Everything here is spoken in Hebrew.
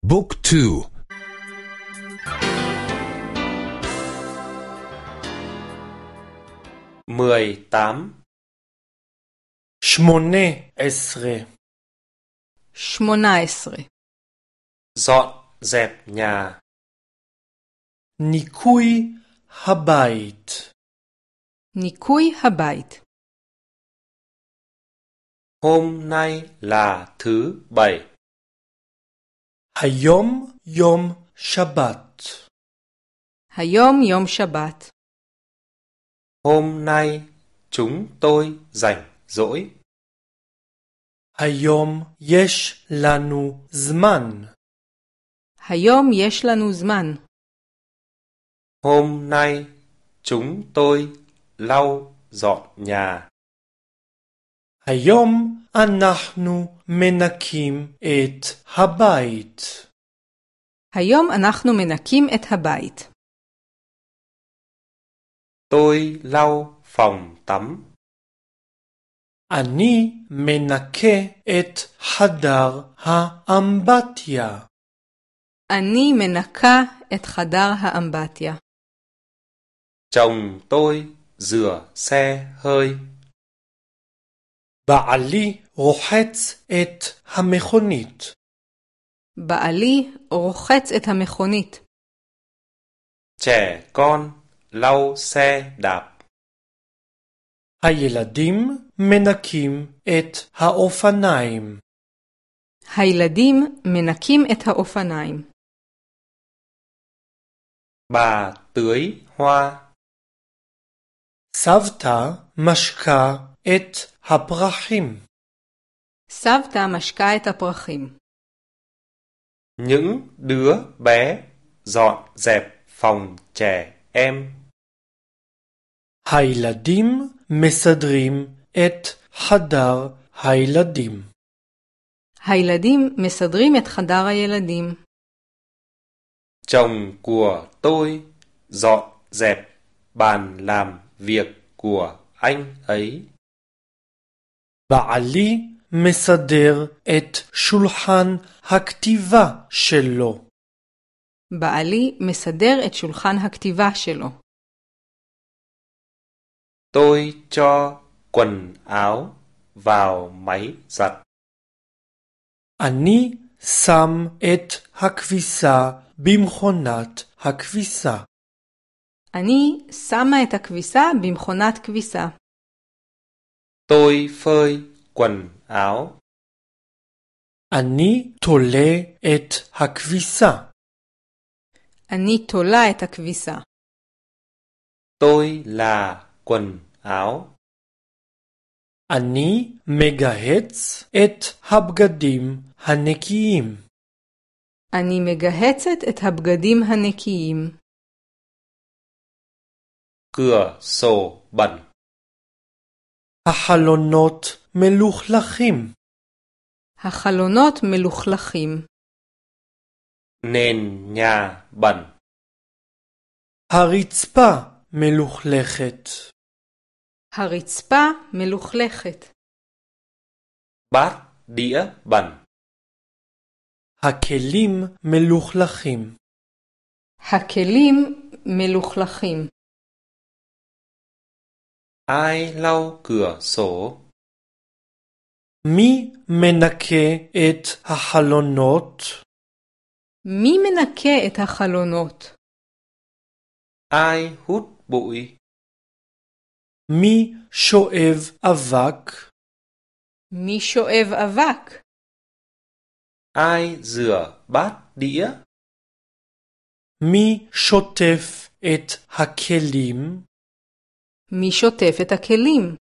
บุ๊กทู 18 18 dọn dẹp nhà. ניקוי הבית ניקוי הבית. Hôm nay là thứ Bảy. היום יום שבת היום יום שבת. Hôm nay chúng tôi rảnh rỗi. היום יש לנו זמן היום יש לנו זמן. Hôm nay chúng tôi lau dọn nhà. היום אנחנו מנקים את הבית היום אנחנו מנקים את הבית. Tôi lau phòng tắm. אני מנקה את חדר האמבטיה אני מנקה את חדר האמבטיה. Chồng tôi rửa xe hơi. בעלי רוחץ את המכונית בעלי רוחץ את המכונית. Trẻ con lau xe đạp. הילדים מנקים את האופניים הילדים מנקים את האופניים. Bà tưới hoa. סבתא משקה את הפרחים סבתא משקה את הפרחים. Những đứa bé dọn dẹp phòng trẻ em. הילדים מסדרים את חדר הילדים הילדים מסדרים את חדר הילדים. Chồng của tôi dọn dẹp bàn làm việc của anh ấy. בעלי מסדר את שולחן הכתיבה שלו בעלי מסדר את שולחן הכתיבה שלו. Tôi cho quần áo vào máy giặt. אני שם את הכביסה במכונת הכביסה אני שמה את הכביסה במכונת כביסה. Tôi phơi quần áo. אני תולה את הכביסה אני תולה את הכביסה. Tôi là quần áo. אני מגהץ את הבגדים הנקיים אני מגהצת את הבגדים הנקיים. Cửa sổ bẩn. החלונות מלוכלכים החלונות מלוכלכים. Nền nhà bẩn. הרצפה מלוכלכת הרצפה מלוכלכת. Bát đĩa bẩn. הכלים מלוכלכים הכלים מלוכלכים. Ai lau cửa sổ? מי מנקה את החלונות? מי מנקה את החלונות? Ai hút bụi? מי שואב אבק? מי שואב אבק? Ai rửa bát đĩa? מי שוטף את הכלים? מי שוטף את הכלים?